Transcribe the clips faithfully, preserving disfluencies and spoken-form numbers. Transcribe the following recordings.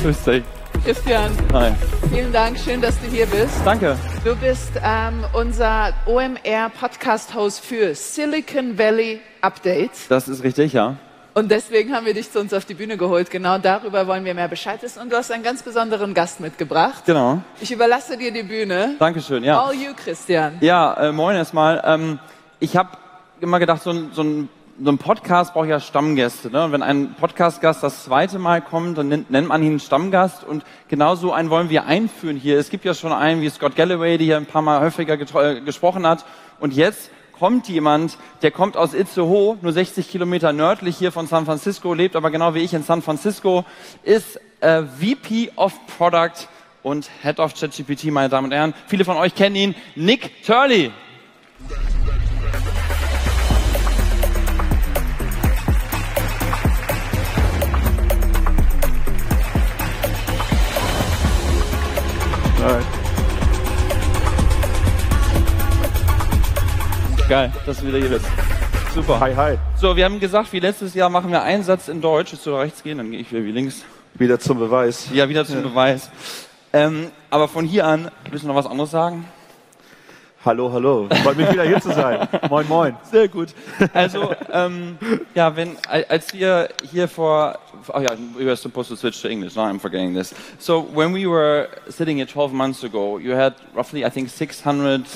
Grüß dich. Christian, Hi. vielen Dank, schön, dass du hier bist. Danke. Du bist ähm, unser O M R-Podcast-Host für Silicon Valley Update. Das ist richtig, ja. Und deswegen haben wir dich zu uns auf die Bühne geholt. Genau darüber wollen wir mehr Bescheid wissen. Und du hast einen ganz besonderen Gast mitgebracht. Genau. Ich überlasse dir die Bühne. Dankeschön, ja. All you, Christian. Ja, äh, moin erstmal. Ähm, ich habe immer gedacht, so ein, so ein So ein Podcast braucht ja Stammgäste. Ne? Und wenn ein Podcast-Gast das zweite Mal kommt, dann nennt, nennt man ihn Stammgast. Und genau so einen wollen wir einführen hier. Es gibt ja schon einen wie Scott Galloway, der hier ein paar Mal häufiger äh, gesprochen hat. Und jetzt kommt jemand, der kommt aus Itzehoe, nur sechzig Kilometer nördlich hier von San Francisco, lebt aber genau wie ich in San Francisco, ist äh, V P of Product und Head of ChatGPT, meine Damen und Herren. Viele von euch kennen ihn, Nick Turley. Geil, dass du wieder hier bist. Super. Hi, hi. So, wir haben gesagt, wie letztes Jahr machen wir einen Satz in Deutsch. Jetzt du rechts gehen, dann gehe ich wieder wie links. Wieder zum Beweis. Ja, wieder zum ja. Beweis. Ähm, aber von hier an, willst du noch was anderes sagen? Hallo, hallo. Freut mich wieder hier zu sein. Moin, moin. Sehr gut. Also, ähm, ja, wenn, als wir hier vor, oh ja, we were supposed to switch to English. Now I'm forgetting this. So, when we were sitting here twelve months ago, you had roughly, I think, six hundred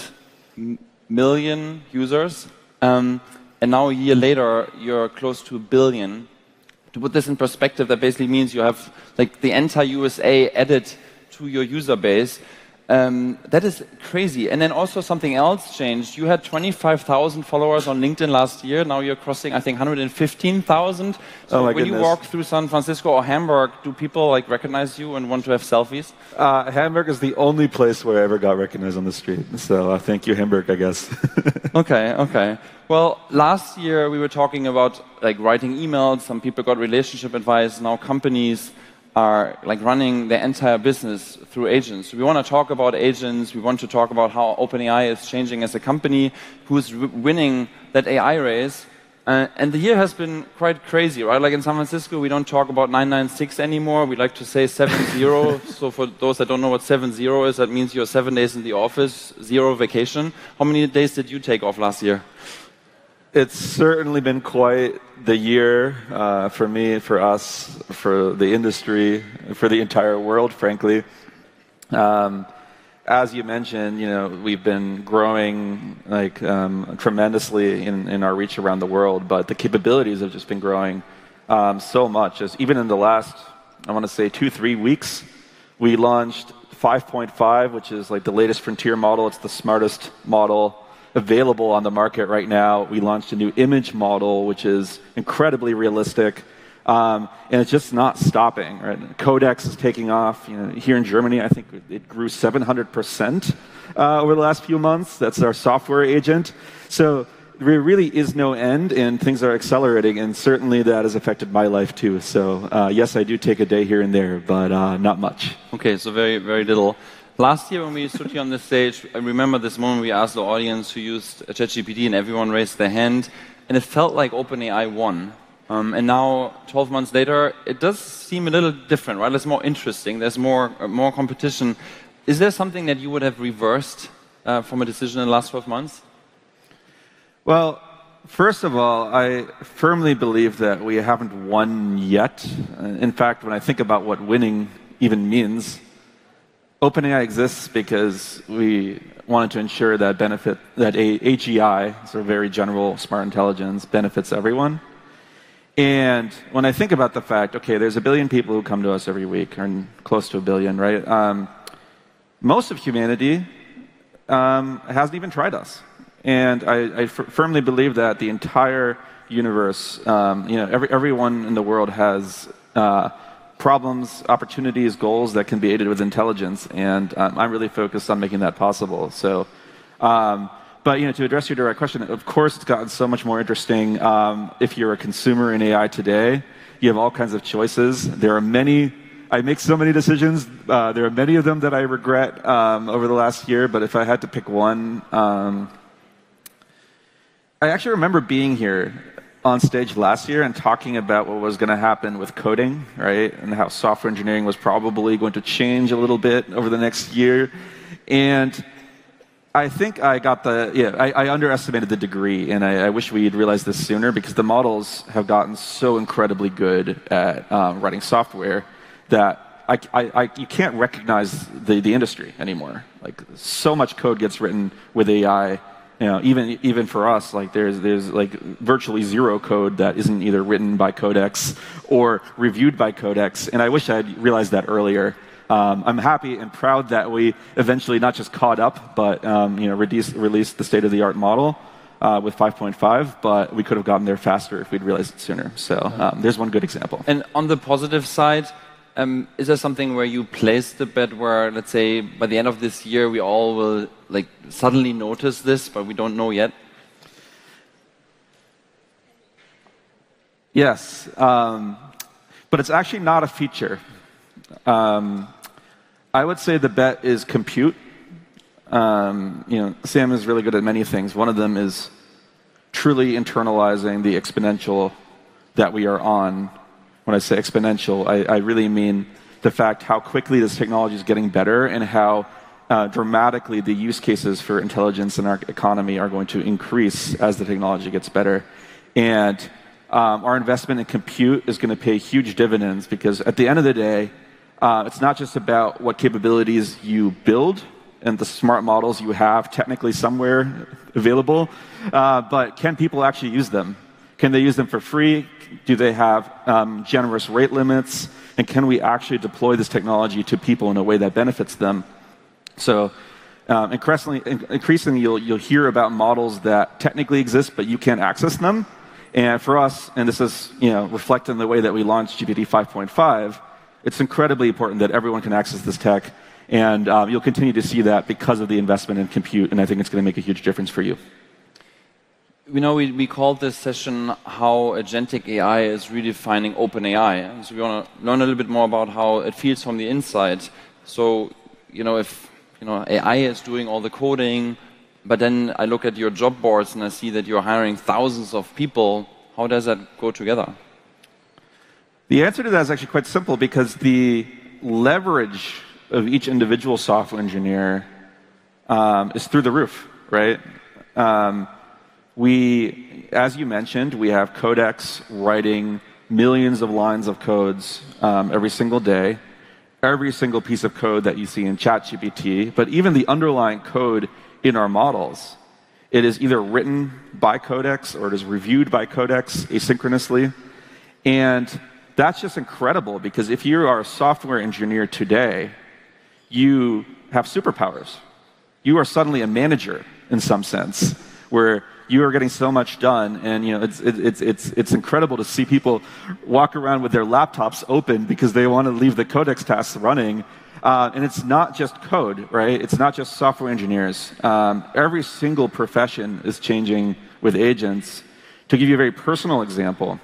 million users. Um, and now a year later, you're close to a billion. To put this in perspective, that basically means you have like the entire U S A added to your user base. Um, that is crazy. And then also something else changed. You had twenty-five thousand followers on LinkedIn last year. Now you're crossing, I think, one hundred fifteen thousand. So oh my when goodness. you walk through San Francisco or Hamburg, do people like recognize you and want to have selfies? Uh, Hamburg is the only place where I ever got recognized on the street. So uh, thank you, Hamburg, I guess. Okay, okay. Well, last year we were talking about like writing emails. Some people got relationship advice. Now companies are like running their entire business through agents. So we want to talk about agents. We want to talk about how OpenAI is changing as a company, who's winning that A I race. Uh, and the year has been quite crazy, right? Like in San Francisco, we don't talk about nine nine six anymore. We like to say seven zero. So for those that don't know what seven zero is, that means you're seven days in the office, zero vacation. How many days did you take off last year? It's certainly been quite the year uh, for me, for us, for the industry, for the entire world, frankly. Um, as you mentioned, you know, we've been growing like um, tremendously in, in our reach around the world, but the capabilities have just been growing um, so much. As even in the last, I want to say, two, three weeks, we launched five point five, which is like the latest frontier model. It's the smartest model available on the market right now. We launched a new image model, which is incredibly realistic, um, and it's just not stopping. Right? Codex is taking off. You know, here in Germany, I think it grew seven hundred percent uh, over the last few months. That's our software agent. So there really is no end, and things are accelerating, and certainly that has affected my life too. So uh, yes, I do take a day here and there, but uh, not much. Okay, so very, very little. Last year when we stood here on the stage, I remember this moment we asked the audience who used ChatGPT and everyone raised their hand, and it felt like OpenAI won. Um, and now, twelve months later, it does seem a little different, right? It's more interesting. There's more, uh, more competition. Is there something that you would have reversed uh, from a decision in the last twelve months? Well, first of all, I firmly believe that we haven't won yet. In fact, when I think about what winning even means, OpenAI exists because we wanted to ensure that benefit that A G I, so very general smart intelligence, benefits everyone. And when I think about the fact, okay, there's a billion people who come to us every week, or close to a billion, right? Um, most of humanity um, hasn't even tried us. And I, I firmly believe that the entire universe, um, you know, every, everyone in the world has uh, problems, opportunities, goals that can be aided with intelligence, and um, I'm really focused on making that possible. So, um, but you know, to address your direct question, of course, it's gotten so much more interesting. Um, if you're a consumer in A I today, you have all kinds of choices. There are many. I make so many decisions. Uh, there are many of them that I regret um, over the last year. But if I had to pick one, um, I actually remember being here on stage last year and talking about what was going to happen with coding, right? And how software engineering was probably going to change a little bit over the next year. And I think I got the, yeah, I, I underestimated the degree, and I, I wish we had realized this sooner, because the models have gotten so incredibly good at um, writing software that I, I, I, you can't recognize the, the industry anymore. Like, so much code gets written with A I. You know, even even for us, like there's there's like virtually zero code that isn't either written by Codex or reviewed by Codex, and I wish I had realized that earlier. Um, I'm happy and proud that we eventually not just caught up, but um, you know, released, released the state-of-the-art model uh, with five point five. But we could have gotten there faster if we'd realized it sooner. So um, there's one good example. And on the positive side, um, is there something where you place the bet where, let's say, by the end of this year, we all will like suddenly notice this, but we don't know yet? Yes, um, but it's actually not a feature. Um, I would say the bet is compute. Um, you know, Sam is really good at many things. One of them is truly internalizing the exponential that we are on. When I say exponential, I, I really mean the fact how quickly this technology is getting better and how uh, dramatically the use cases for intelligence in our economy are going to increase as the technology gets better. And um, our investment in compute is going to pay huge dividends, because at the end of the day, uh, it's not just about what capabilities you build and the smart models you have technically somewhere available, uh, but can people actually use them? Can they use them for free? Do they have um, generous rate limits? And can we actually deploy this technology to people in a way that benefits them? So um, increasingly, increasingly you'll, you'll hear about models that technically exist, but you can't access them. And for us, and this is you know, reflected in the way that we launched G P T five point five, it's incredibly important that everyone can access this tech. And um, you'll continue to see that because of the investment in compute, and I think it's going to make a huge difference for you. You know, we, we called this session how agentic A I is redefining OpenAI. So we want to learn a little bit more about how it feels from the inside. So, you know, if you know A I is doing all the coding, but then I look at your job boards and I see that you're hiring thousands of people, how does that go together? The answer to that is actually quite simple, because the leverage of each individual software engineer um, is through the roof, right? Um, We, as you mentioned, we have Codex writing millions of lines of codes um, every single day, every single piece of code that you see in ChatGPT, but even the underlying code in our models, it is either written by Codex or it is reviewed by Codex asynchronously. And that's just incredible, because if you are a software engineer today, you have superpowers. You are suddenly a manager in some sense, where you are getting so much done, and you know it's it's it's it's incredible to see people walk around with their laptops open because they want to leave the Codex tasks running. Uh, and it's not just code, right? It's not just software engineers. Um, every single profession is changing with agents. To give you a very personal example,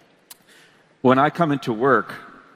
when I come into work,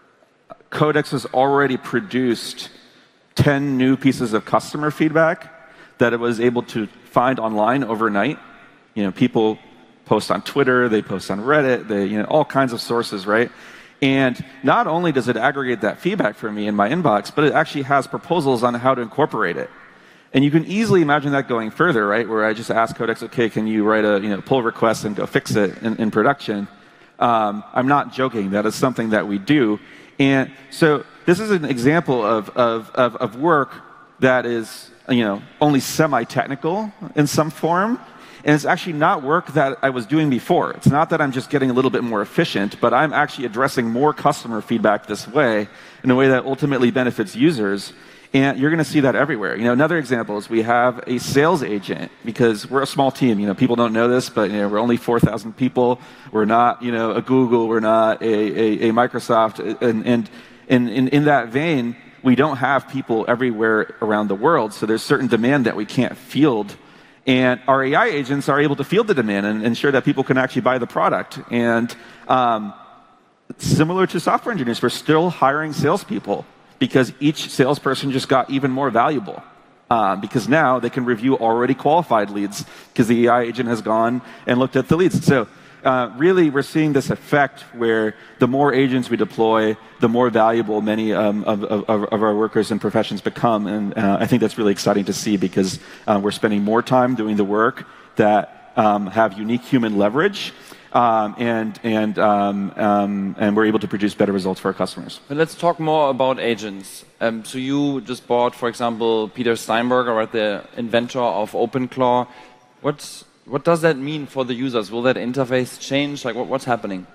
Codex has already produced ten new pieces of customer feedback that it was able to find online overnight. You know, people post on Twitter, they post on Reddit, they, you know, all kinds of sources, right? And not only does it aggregate that feedback for me in my inbox, but it actually has proposals on how to incorporate it. And you can easily imagine that going further, right? Where I just ask Codex, okay, can you write a you know, pull request and go fix it in, in production? Um, I'm not joking. That is something that we do. And so this is an example of, of, of, of work that is you know, only semi-technical in some form. And it's actually not work that I was doing before. It's not that I'm just getting a little bit more efficient, but I'm actually addressing more customer feedback this way in a way that ultimately benefits users. And you're going to see that everywhere. You know, another example is we have a sales agent, because we're a small team. You know, people don't know this, but you know, we're only four thousand people. We're not, you know, a Google. We're not a, a, a Microsoft. And, and, and in, in that vein, we don't have people everywhere around the world. So there's certain demand that we can't field. And our A I agents are able to field the demand and ensure that people can actually buy the product. And um, similar to software engineers, we're still hiring salespeople, because each salesperson just got even more valuable. Um, because now they can review already qualified leads, because the A I agent has gone and looked at the leads. So uh, really, we're seeing this effect where the more agents we deploy, the more valuable many um, of, of, of our workers and professions become. And uh, I think that's really exciting to see because uh, we're spending more time doing the work that um, have unique human leverage. Um, and and um, um, and we're able to produce better results for our customers. But let's talk more about agents. Um, so you just bought, for example, Peter Steinberger, right, the inventor of OpenClaw. What's what does that mean for the users? Will that interface change? Like, what, what's happening?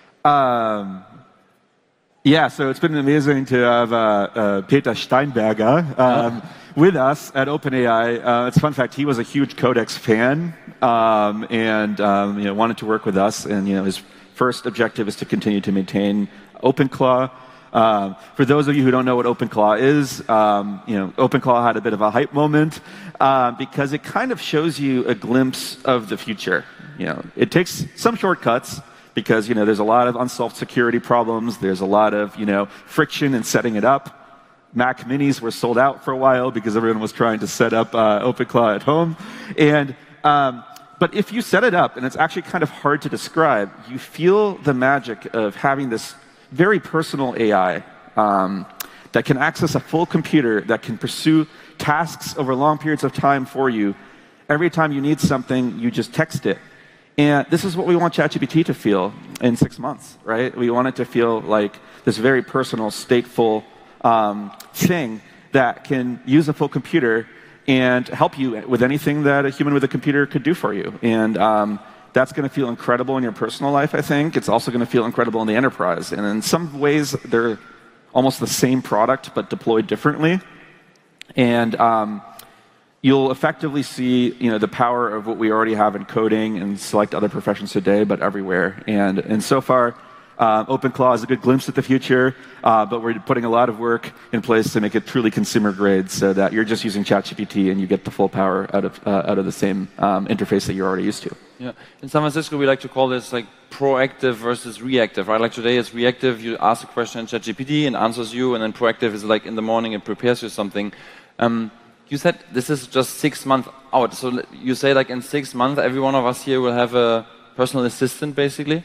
Um, yeah, so it's been amazing to have uh, uh, Peter Steinberger um, with us at OpenAI. Uh, it's a fun fact, he was a huge Codex fan um, and um, you know, wanted to work with us. And you know, his first objective is to continue to maintain OpenClaw. Um, for those of you who don't know what OpenClaw is, um, you know, OpenClaw had a bit of a hype moment uh, because it kind of shows you a glimpse of the future. You know, it takes some shortcuts, because you know there's a lot of unsolved security problems. There's a lot of you know friction in setting it up. Mac Minis were sold out for a while because everyone was trying to set up uh, OpenClaw at home. And um, but if you set it up, and it's actually kind of hard to describe, you feel the magic of having this very personal A I um, that can access a full computer, that can pursue tasks over long periods of time for you. Every time you need something, you just text it. And this is what we want ChatGPT to feel in six months, right? We want it to feel like this very personal, stateful um, thing that can use a full computer and help you with anything that a human with a computer could do for you. And um, that's going to feel incredible in your personal life, I think. It's also going to feel incredible in the enterprise. And in some ways, they're almost the same product, but deployed differently. And um, you'll effectively see, you know, the power of what we already have in coding and select other professions today, but everywhere. And and so far, uh, OpenClaw is a good glimpse at the future, uh, but we're putting a lot of work in place to make it truly consumer grade, so that you're just using ChatGPT and you get the full power out of uh, out of the same um, interface that you're already used to. Yeah, in San Francisco, we like to call this like proactive versus reactive, right? Like today, it's reactive. You ask a question in ChatGPT and answers you, and then proactive is like in the morning it prepares you something. Um, You said this is just six months out. So you say like in six months, every one of us here will have a personal assistant, basically?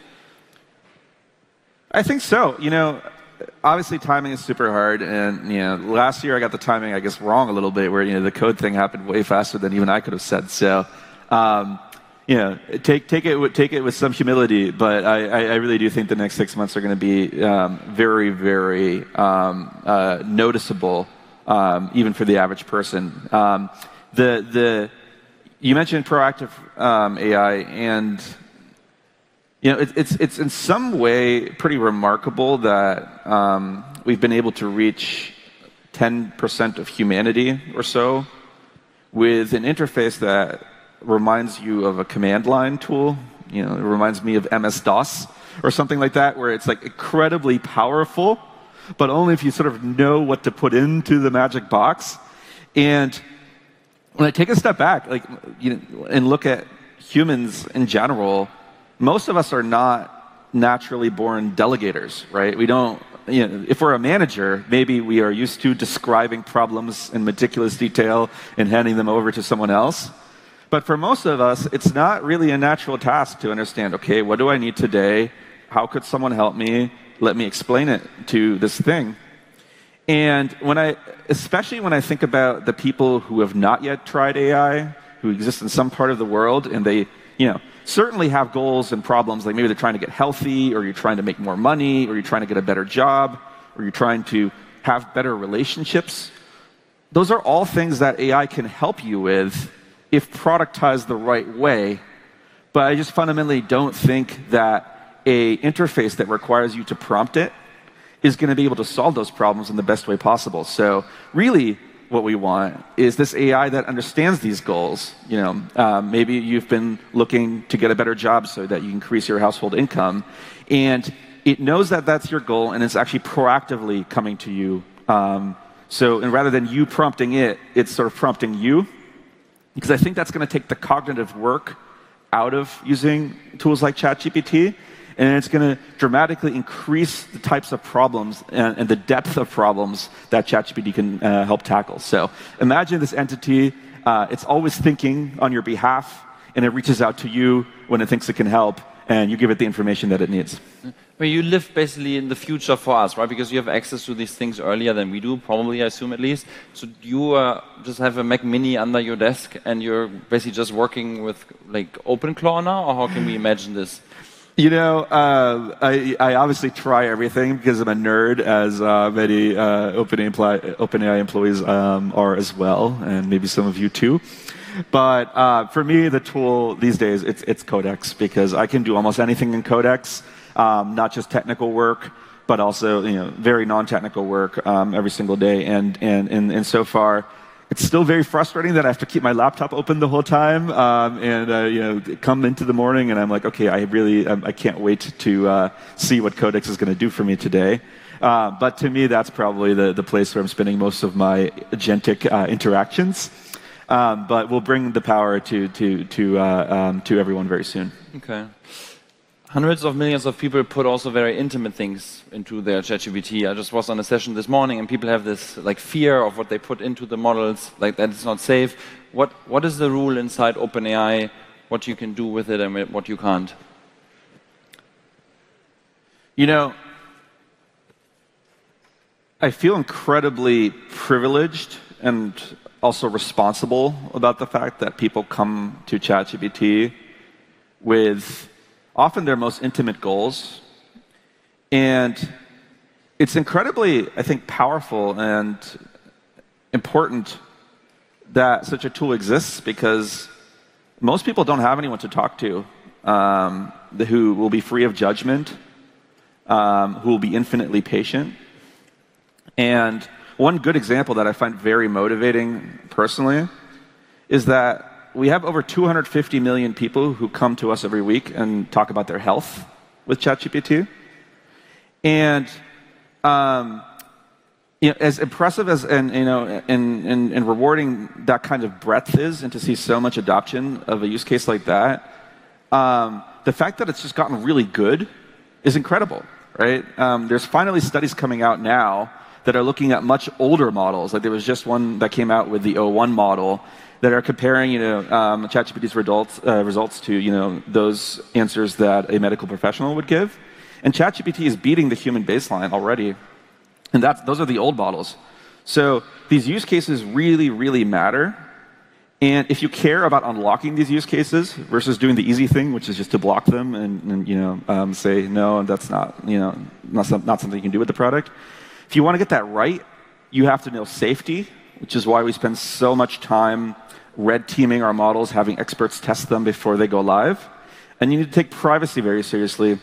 I think so. You know, obviously timing is super hard. And, you know, last year I got the timing, I guess, wrong a little bit, where, you know, the code thing happened way faster than even I could have said. So, um, you know, take, take, it, take it with some humility. But I, I really do think the next six months are going to be um, very, very um, uh, noticeable. Um, even for the average person. Um, the, the, you mentioned proactive um, A I, and you know, it, it's, it's in some way pretty remarkable that um, we've been able to reach ten percent of humanity or so with an interface that reminds you of a command line tool. You know, it reminds me of M S DOS or something like that, where it's like incredibly powerful, but only if you sort of know what to put into the magic box. And when I take a step back, like, you know, and look at humans in general, most of us are not naturally born delegators, right? We don't, you know, if we're a manager, maybe we are used to describing problems in meticulous detail and handing them over to someone else. But for most of us, it's not really a natural task to understand, okay, what do I need today? How could someone help me? Let me explain it to this thing. And when I, especially when I think about the people who have not yet tried A I, who exist in some part of the world, and they, you know, certainly have goals and problems, like maybe they're trying to get healthy, or you're trying to make more money, or you're trying to get a better job, or you're trying to have better relationships. Those are all things that A I can help you with if productized the right way. But I just fundamentally don't think that a interface that requires you to prompt it is going to be able to solve those problems in the best way possible. So really what we want is this A I that understands these goals. You know, um, maybe you've been looking to get a better job so that you increase your household income, and it knows that that's your goal, and it's actually proactively coming to you. Um, so and rather than you prompting it, it's sort of prompting you, because I think that's going to take the cognitive work out of using tools like ChatGPT. And it's going to dramatically increase the types of problems and, and the depth of problems that ChatGPT can uh, help tackle. So imagine this entity, uh, it's always thinking on your behalf, and it reaches out to you when it thinks it can help. and you give it the information that it needs. Well, you live basically in the future for us, right? Because you have access to these things earlier than we do, probably, I assume at least. So you uh, just have a Mac Mini under your desk, and you're basically just working with like OpenClaw now, or how can we imagine this? You know, uh, I, I obviously try everything because I'm a nerd, as uh, many uh, OpenAI, OpenAI employees um, are as well, and maybe some of you too. But uh, for me, the tool these days, it's, it's Codex, because I can do almost anything in Codex. Um, not just technical work, but also you know very non-technical work um, every single day. And, and and and so far, it's still very frustrating that I have to keep my laptop open the whole time. Um, and uh, you know, come into the morning and I'm like, okay, I really um, I can't wait to uh, see what Codex is going to do for me today. Uh, but to me, that's probably the the place where I'm spending most of my agentic uh, interactions. Um, but we'll bring the power to to to uh, um, to everyone very soon. Okay. Hundreds of millions of people put also very intimate things into their ChatGPT. I just was on a session this morning, and people have this like fear of what they put into the models, like that it's not safe. What what is the rule inside OpenAI? What you can do with it and what you can't? You know, I feel incredibly privileged and also responsible about the fact that people come to ChatGPT with often their most intimate goals. And it's incredibly, I think, powerful and important that such a tool exists, because most people don't have anyone to talk to um, who will be free of judgment, um, who will be infinitely patient. And one good example that I find very motivating personally is that we have over two hundred fifty million people who come to us every week and talk about their health with ChatGPT. And um, you know, as impressive as and you know and, and, and rewarding that kind of breadth is, and to see so much adoption of a use case like that, um, the fact that it's just gotten really good is incredible, right? Um, there's finally studies coming out now that are looking at much older models. Like there was just one that came out with the O one model that are comparing, you know, um, ChatGPT's results, uh, results to, you know, those answers that a medical professional would give. And ChatGPT is beating the human baseline already. And that's, those are the old models. So these use cases really, really matter. And if you care about unlocking these use cases versus doing the easy thing, which is just to block them and, and you know, um, say, no, that's not, you know, not, some, not something you can do with the product. If you want to get that right, you have to know safety, which is why we spend so much time red teaming our models, having experts test them before they go live. And you need to take privacy very seriously.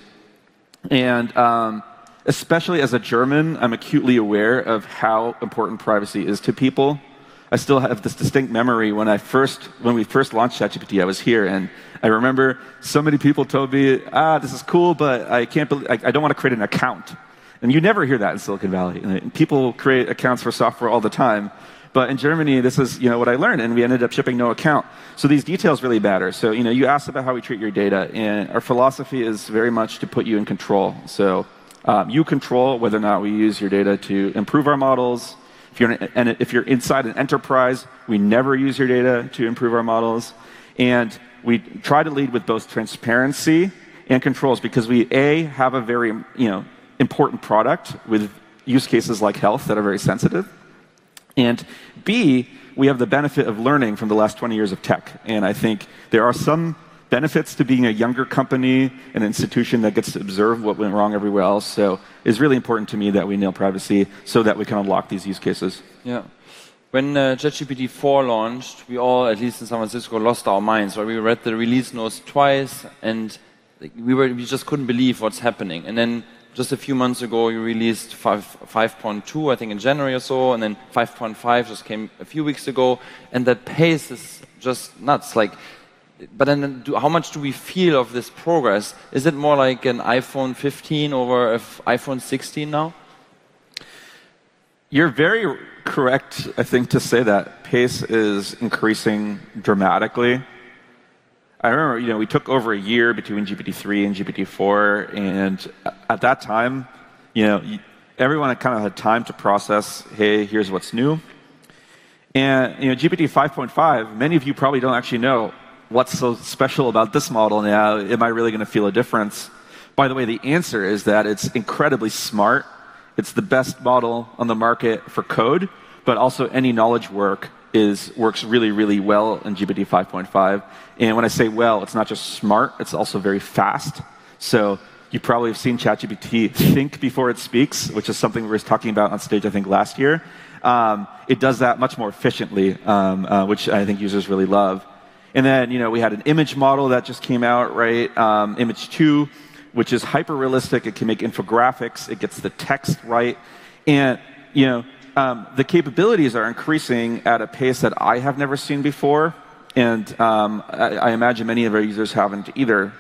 And um, especially as a German, I'm acutely aware of how important privacy is to people. I still have this distinct memory when I first, when we first launched ChatGPT, I was here, and I remember so many people told me, ah, this is cool, but I can't believe, I, I don't want to create an account. And you never hear that in Silicon Valley. People create accounts for software all the time. But in Germany, this is you know what I learned, and we ended up shipping no account. So these details really matter. So you know, you asked about how we treat your data, and our philosophy is very much to put you in control. So um, you control whether or not we use your data to improve our models. If you're, and if you're inside an enterprise, we never use your data to improve our models. And we try to lead with both transparency and controls, because we, A, have a very you know, important product with use cases like health that are very sensitive. And B, we have the benefit of learning from the last twenty years of tech. And I think there are some benefits to being a younger company, an institution that gets to observe what went wrong everywhere else. So it's really important to me that we nail privacy so that we can unlock these use cases. Yeah. When uh, ChatGPT four launched, we all, at least in San Francisco, lost our minds. Right? We read the release notes twice, and we, were, we just couldn't believe what's happening. And then just a few months ago, you released five point two, I think in January or so, and then five point five just came a few weeks ago, and that pace is just nuts. Like, but then, do, how much do we feel of this progress? Is it more like an iPhone fifteen over an iPhone sixteen now? You're very correct, I think, to say that pace is increasing dramatically. I remember, you know, we took over a year between G P T three and G P T four, and at that time, you know, everyone kind of had time to process, hey, here's what's new. And, you know, G P T five point five, many of you probably don't actually know, what's so special about this model now? Am I really going to feel a difference? By the way, the answer is that it's incredibly smart. It's the best model on the market for code, but also any knowledge work is works really, really well in G P T five point five. And when I say well, it's not just smart, it's also very fast. So you probably have seen ChatGPT think before it speaks, which is something we were talking about on stage, I think, last year. Um, it does that much more efficiently, um, uh, which I think users really love. And then, you know, we had an image model that just came out, right? Um, image two, which is hyper-realistic. It can make infographics. It gets the text right. And, you know, um, the capabilities are increasing at a pace that I have never seen before. And um, I, I imagine many of our users haven't either.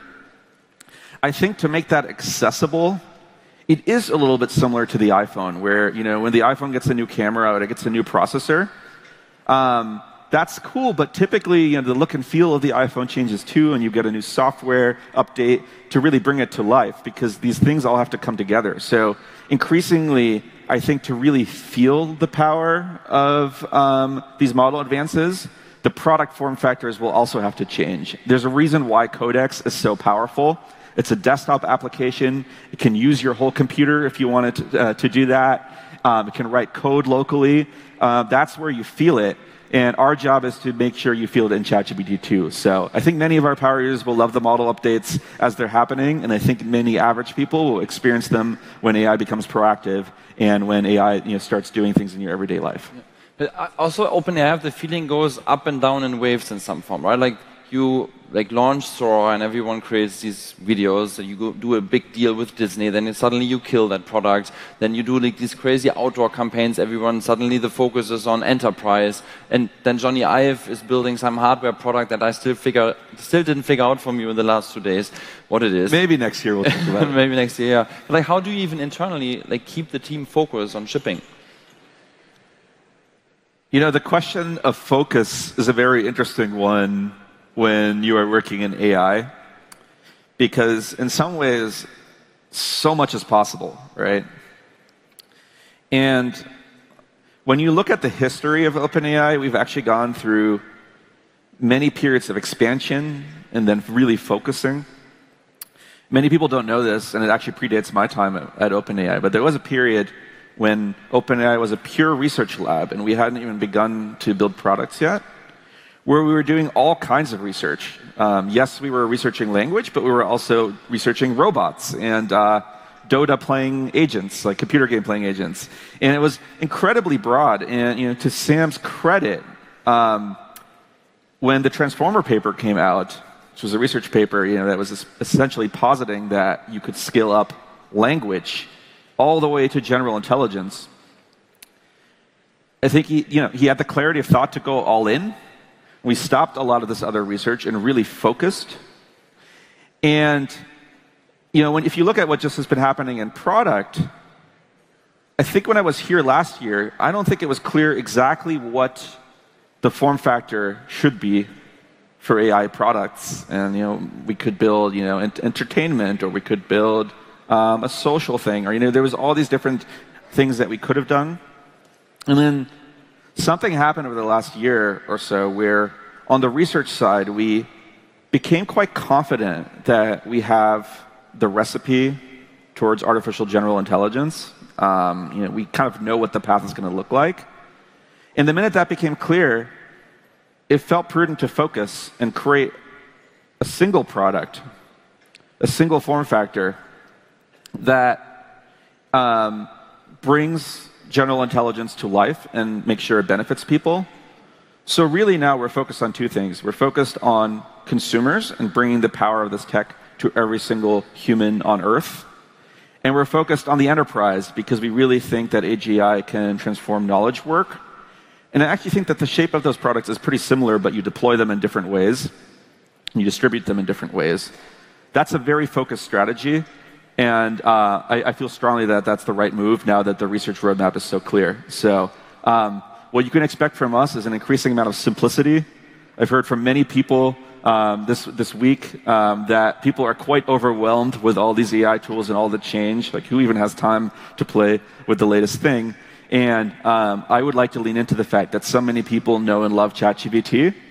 I think to make that accessible, it is a little bit similar to the iPhone, where, you know, when the iPhone gets a new camera out, it gets a new processor. Um, that's cool, but typically, you know, the look and feel of the iPhone changes too, and you get a new software update to really bring it to life, because these things all have to come together. So increasingly, I think to really feel the power of um, these model advances, the product form factors will also have to change. There's a reason why Codex is so powerful. It's a desktop application. It can use your whole computer if you wanted to, uh, to do that. Um, it can write code locally. Uh, that's where you feel it. And our job is to make sure you feel it in ChatGPT too. So I think many of our power users will love the model updates as they're happening. And I think many average people will experience them when A I becomes proactive and when A I, you know, starts doing things in your everyday life. Yeah. But also OpenAI, I have the feeling, goes up and down in waves in some form, right? Like you like launch Sora and everyone creates these videos, and you go do a big deal with Disney, then it, suddenly you kill that product, then you do like these crazy outdoor campaigns, everyone suddenly the focus is on enterprise, and then Johnny Ive is building some hardware product that I still figure still didn't figure out from you in the last two days what it is. Maybe next year we'll talk about it. Maybe next year, yeah. But like, how do you even internally like keep the team focused on shipping? You know, the question of focus is a very interesting one when you are working in A I, because in some ways, so much is possible, right? And when you look at the history of OpenAI, we've actually gone through many periods of expansion and then really focusing. Many people don't know this, and it actually predates my time at, at OpenAI, but there was a period when OpenAI was a pure research lab and we hadn't even begun to build products yet, where we were doing all kinds of research. Um, yes, we were researching language, but we were also researching robots and uh, Dota playing agents, like computer game playing agents. And it was incredibly broad. And you know, to Sam's credit, um, when the Transformer paper came out, which was a research paper, you know, that was essentially positing that you could scale up language all the way to general intelligence, I think he, you know, he had the clarity of thought to go all in. We stopped a lot of this other research and really focused. And you know, when, if you look at what just has been happening in product, I think when I was here last year, I don't think it was clear exactly what the form factor should be for A I products. And you know, we could build, you know, ent entertainment, or we could build um, a social thing, or you know, there was all these different things that we could have done. And then something happened over the last year or so where on the research side, we became quite confident that we have the recipe towards artificial general intelligence. Um, you know, we kind of know what the path is going to look like. And the minute that became clear, it felt prudent to focus and create a single product, a single form factor that um, brings general intelligence to life and make sure it benefits people. So really now we're focused on two things. We're focused on consumers and bringing the power of this tech to every single human on Earth. And we're focused on the enterprise because we really think that A G I can transform knowledge work. And I actually think that the shape of those products is pretty similar, but you deploy them in different ways. And you distribute them in different ways. That's a very focused strategy. And uh, I, I feel strongly that that's the right move now that the research roadmap is so clear. So um, what you can expect from us is an increasing amount of simplicity. I've heard from many people um, this, this week um, that people are quite overwhelmed with all these A I tools and all the change. Like, who even has time to play with the latest thing? And um, I would like to lean into the fact that so many people know and love ChatGPT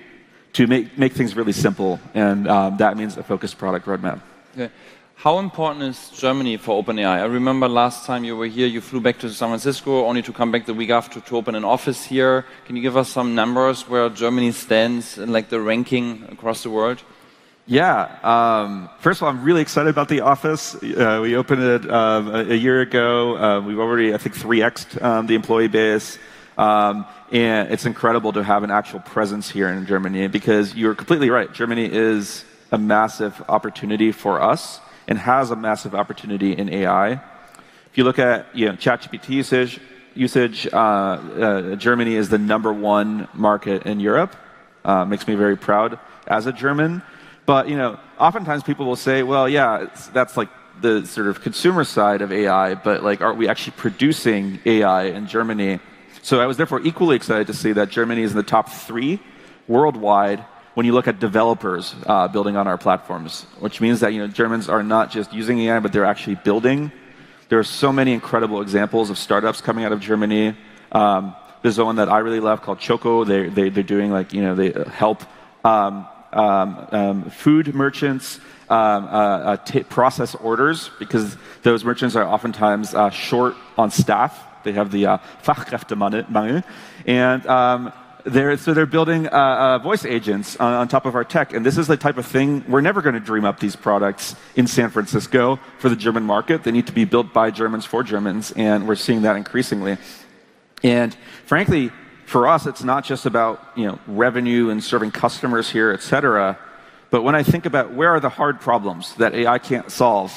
to make, make things really simple, and um, that means a focused product roadmap. Okay. How important is Germany for OpenAI? I remember last time you were here, you flew back to San Francisco, only to come back the week after to open an office here. Can you give us some numbers where Germany stands in like the ranking across the world? Yeah. Um, first of all, I'm really excited about the office. Uh, we opened it um, a, a year ago. Uh, we've already, I think, three X'd um, the employee base. Um, and it's incredible to have an actual presence here in Germany, because you're completely right. Germany is a massive opportunity for us and has a massive opportunity in A I. If you look at you know, ChatGPT usage, usage uh, uh, Germany is the number one market in Europe. Uh, makes me very proud as a German. But you know, oftentimes people will say, well, yeah, it's, that's like the sort of consumer side of A I, but like, are we actually producing A I in Germany? So I was therefore equally excited to see that Germany is in the top three worldwide when you look at developers uh, building on our platforms, which means that you know, Germans are not just using A I, but they're actually building. There are so many incredible examples of startups coming out of Germany. Um, there's one that I really love called Choco. They, they, they're doing like, you know, they help um, um, um, food merchants um, uh, uh, t process orders, because those merchants are oftentimes uh, short on staff. They have the uh, Fachkräftemangel, and um, they're, so they're building uh, uh, voice agents on, on top of our tech. And this is the type of thing, we're never going to dream up these products in San Francisco for the German market. They need to be built by Germans for Germans, and we're seeing that increasingly. And frankly, for us, it's not just about you know revenue and serving customers here, et cetera. But when I think about where are the hard problems that A I can't solve,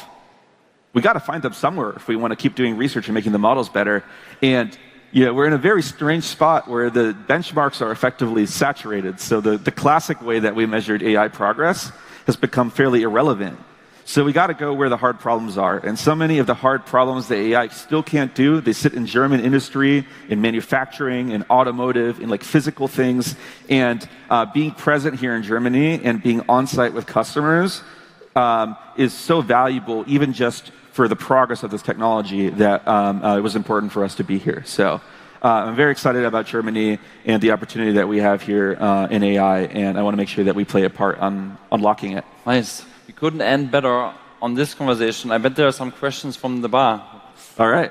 we got to find them somewhere if we want to keep doing research and making the models better. And you know, we're in a very strange spot where the benchmarks are effectively saturated. So the, the classic way that we measured A I progress has become fairly irrelevant. So we got to go where the hard problems are. And so many of the hard problems that A I still can't do, they sit in German industry, in manufacturing, in automotive, in like physical things. And uh, being present here in Germany and being on site with customers um, is so valuable, even just for the progress of this technology, that um, uh, it was important for us to be here. So uh, I'm very excited about Germany and the opportunity that we have here uh, in A I, and I want to make sure that we play a part on unlocking it. Nice. We couldn't end better on this conversation. I bet there are some questions from the bar. All right.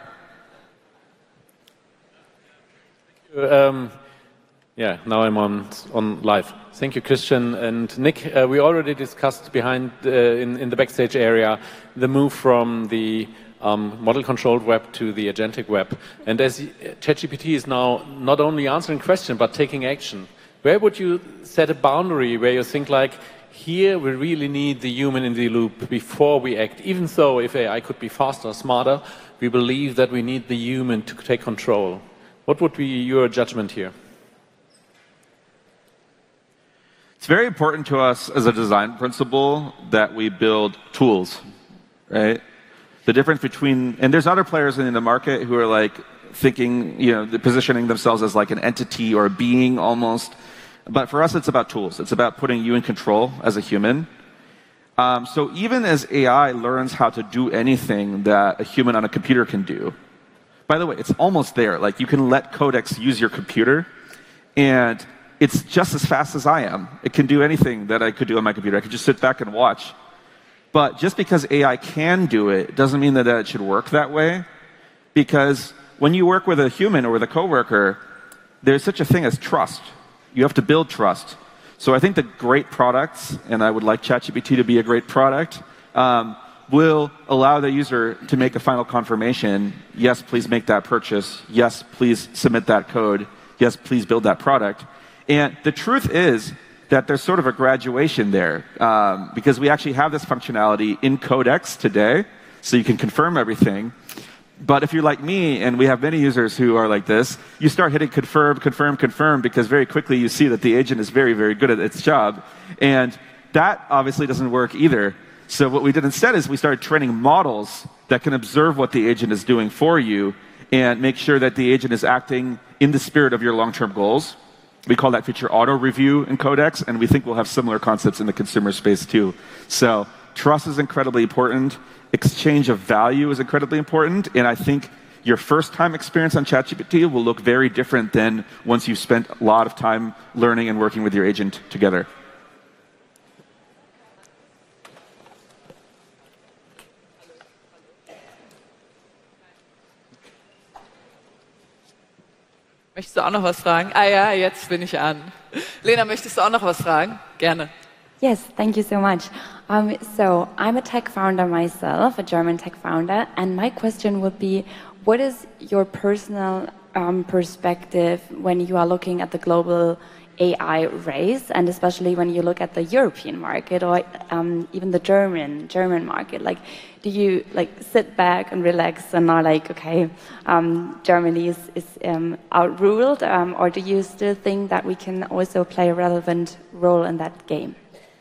Um, yeah, now I'm on, on live. Thank you, Christian and Nick. Uh, we already discussed behind uh, in, in the backstage area the move from the um, model-controlled web to the agentic web. And as ChatGPT is now not only answering questions but taking action, where would you set a boundary where you think like, here we really need the human in the loop before we act? Even though if A I could be faster, smarter, we believe that we need the human to take control. What would be your judgment here? It's very important to us as a design principle that we build tools, right? The difference between, and there's other players in the market who are like thinking, you know, positioning themselves as like an entity or a being almost. But for us, it's about tools. It's about putting you in control as a human. Um, so even as A I learns how to do anything that a human on a computer can do, by the way, it's almost there. Like you can let Codex use your computer, and it's just as fast as I am. It can do anything that I could do on my computer. I could just sit back and watch. But just because A I can do it doesn't mean that it should work that way. Because when you work with a human or with a coworker, there's such a thing as trust. You have to build trust. So I think the great products, and I would like ChatGPT to be a great product, um, will allow the user to make a final confirmation. Yes, please make that purchase. Yes, please submit that code. Yes, please build that product. And the truth is that there's sort of a graduation there, um, because we actually have this functionality in Codex today, so you can confirm everything. But if you're like me, and we have many users who are like this, you start hitting confirm, confirm, confirm, because very quickly you see that the agent is very, very good at its job. And that obviously doesn't work either. So what we did instead is we started training models that can observe what the agent is doing for you and make sure that the agent is acting in the spirit of your long-term goals. We call that feature auto review in Codex, and we think we'll have similar concepts in the consumer space too. So trust is incredibly important. Exchange of value is incredibly important. And I think your first time experience on ChatGPT will look very different than once you've spent a lot of time learning and working with your agent together. Möchtest du auch noch was fragen? Ah ja, jetzt bin ich an. Lena, möchtest du auch noch was fragen? Gerne. Yes, thank you so much. Um, so I'm a tech founder myself, a German tech founder, and my question would be, what is your personal um, perspective when you are looking at the global A I race, and especially when you look at the European market or um, even the German German market? Like, do you like sit back and relax and are like, okay, um, Germany is, is um, outruled, um, or do you still think that we can also play a relevant role in that game?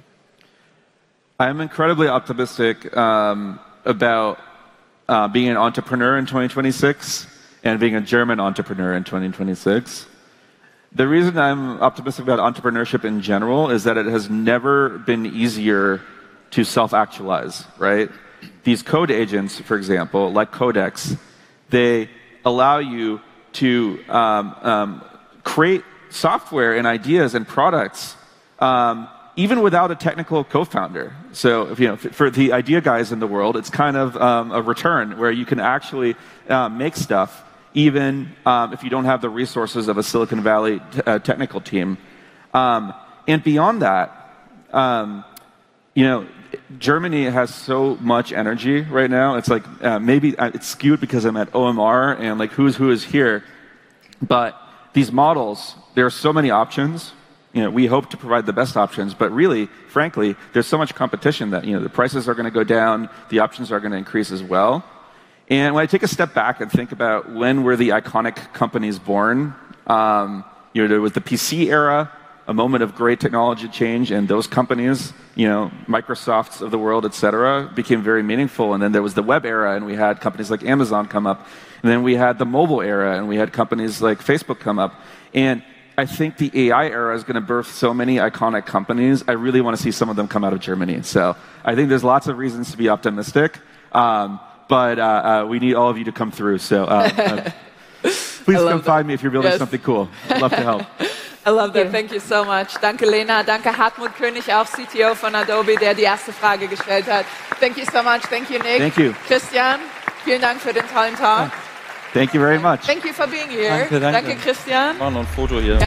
I'm incredibly optimistic um, about uh, being an entrepreneur in twenty twenty-six and being a German entrepreneur in twenty twenty-six. The reason I'm optimistic about entrepreneurship in general is that it has never been easier to self-actualize, right? These code agents, for example, like Codex, they allow you to um, um, create software and ideas and products um, even without a technical co-founder. So, if, you know, for the idea guys in the world, it's kind of um, a return where you can actually uh, make stuff even um, if you don't have the resources of a Silicon Valley t uh, technical team. Um, and beyond that, um, you know, Germany has so much energy right now. It's like uh, maybe it's skewed because I'm at O M R and like who's who is here. But these models, there are so many options. You know, we hope to provide the best options, but really, frankly, there's so much competition that, you know, the prices are going to go down, the options are going to increase as well. And when I take a step back and think about when were the iconic companies born, um, you know, there was the P C era, a moment of great technology change, and those companies, you know, Microsofts of the world, et cetera, became very meaningful. And then there was the web era, and we had companies like Amazon come up. And then we had the mobile era, and we had companies like Facebook come up. And I think the A I era is going to birth so many iconic companies. I really want to see some of them come out of Germany. So I think there's lots of reasons to be optimistic. Um, but uh, uh, we need all of you to come through. So uh, uh, please come that. find me if you're building yes. something cool. I'd love to help. I love that. Thank you so much. Danke, Lena. Danke, Hartmut König, auch C T O von Adobe, der die erste Frage gestellt hat. Thank you so much. Thank you, Nick. Thank you. Christian, vielen Dank für den tollen Talk. Thank you very much. Thank you for being here. Danke, danke. Danke, Christian. Wir machen noch ein Foto hier.